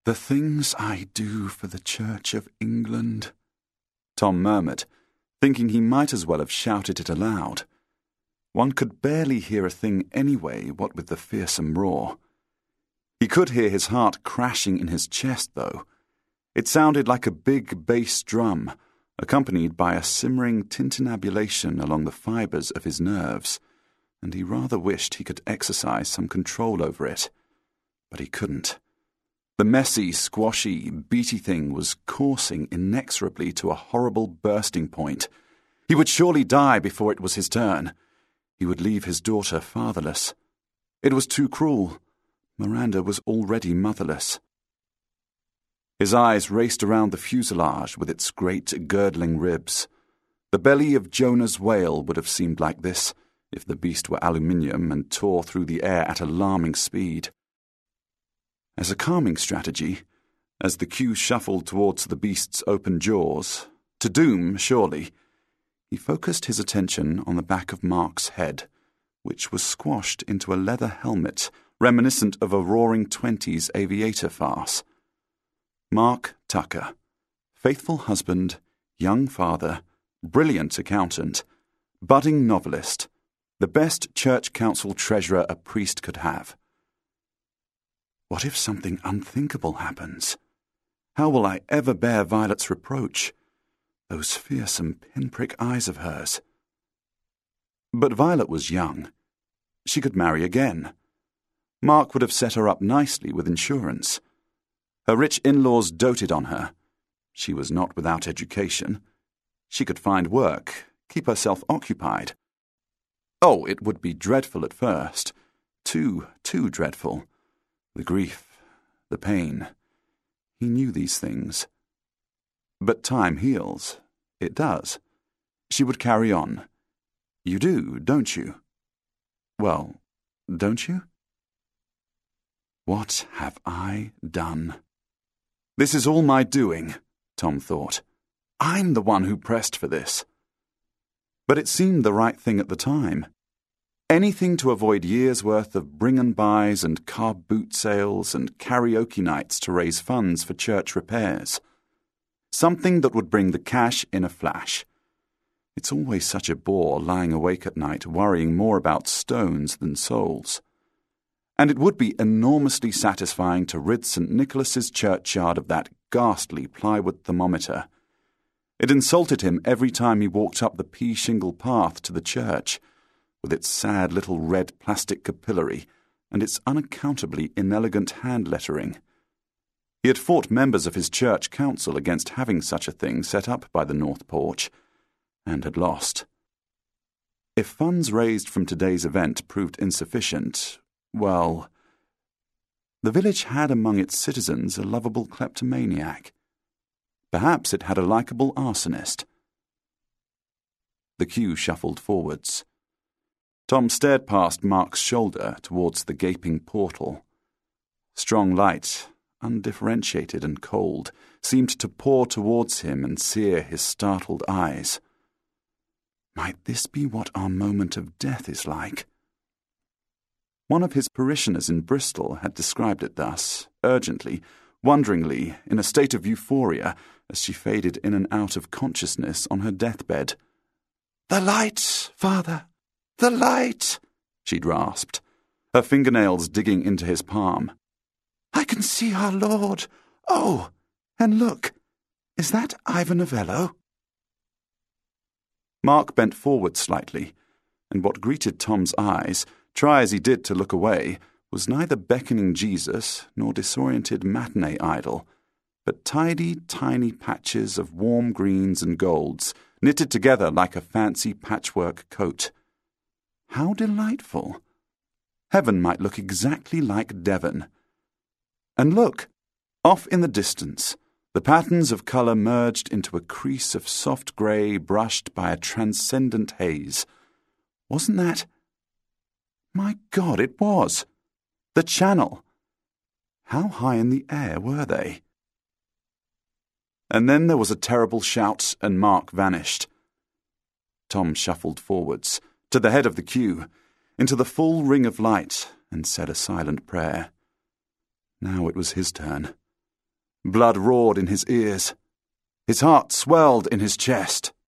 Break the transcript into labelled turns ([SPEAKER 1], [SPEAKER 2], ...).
[SPEAKER 1] "The things I do for the Church of England," Tom murmured, thinking he might as well have shouted it aloud. One could barely hear a thing anyway, what with the fearsome roar. He could hear his heart crashing in his chest, though. It sounded like a big bass drum, accompanied by a simmering tintinnabulation along the fibres of his nerves, and he rather wished he could exercise some control over it. But he couldn't. The messy, squashy, beaty thing was coursing inexorably to a horrible bursting point. He would surely die before it was his turn. He would leave his daughter fatherless. It was too cruel. Miranda was already motherless. His eyes raced around the fuselage with its great girdling ribs. The belly of Jonah's whale would have seemed like this, if the beast were aluminium and tore through the air at alarming speed. As a calming strategy, as the queue shuffled towards the beast's open jaws, to doom, surely, he focused his attention on the back of Mark's head, which was squashed into a leather helmet reminiscent of a Roaring Twenties aviator farce. Mark Tucker, faithful husband, young father, brilliant accountant, budding novelist, the best church council treasurer a priest could have. What if something unthinkable happens? How will I ever bear Violet's reproach? Those fearsome pinprick eyes of hers. But Violet was young. She could marry again. Mark would have set her up nicely with insurance. Her rich in-laws doted on her. She was not without education. She could find work, keep herself occupied. Oh, it would be dreadful at first. Too dreadful. The grief, the pain. He knew these things. But time heals. It does. She would carry on. You do, don't you? Well, don't you? What have I done? This is all my doing, Tom thought. I'm the one who pressed for this. But it seemed the right thing at the time. Anything to avoid years' worth of bring-and-buys and car boot sales and karaoke nights to raise funds for church repairs. Something that would bring the cash in a flash. It's always such a bore lying awake at night worrying more about stones than souls. And it would be enormously satisfying to rid St. Nicholas's churchyard of that ghastly plywood thermometer. It insulted him every time he walked up the pea-shingle path to the church, with its sad little red plastic capillary and its unaccountably inelegant hand-lettering. He had fought members of his church council against having such a thing set up by the north porch, and had lost. If funds raised from today's event proved insufficient, well, the village had among its citizens a lovable kleptomaniac. Perhaps it had a likeable arsonist. The queue shuffled forwards. Tom stared past Mark's shoulder towards the gaping portal. Strong light, undifferentiated and cold, seemed to pour towards him and sear his startled eyes. Might this be what our moment of death is like? One of his parishioners in Bristol had described it thus, urgently, wonderingly, in a state of euphoria, as she faded in and out of consciousness on her deathbed. "The light, Father! The light!" she'd rasped, her fingernails digging into his palm. "I can see our Lord! Oh, and look! Is that Ivan Novello?" Mark bent forward slightly, and what greeted Tom's eyes, try as he did to look away, was neither beckoning Jesus nor disoriented matinee idol, but tidy, tiny patches of warm greens and golds, knitted together like a fancy patchwork coat. How delightful! Heaven might look exactly like Devon. And look, off in the distance, the patterns of colour merged into a crease of soft grey brushed by a transcendent haze. Wasn't that... My God, it was! The Channel! How high in the air were they? And then there was a terrible shout, and Mark vanished. Tom shuffled forwards, to the head of the queue, into the full ring of light, and said a silent prayer. Now it was his turn. Blood roared in his ears. His heart swelled in his chest.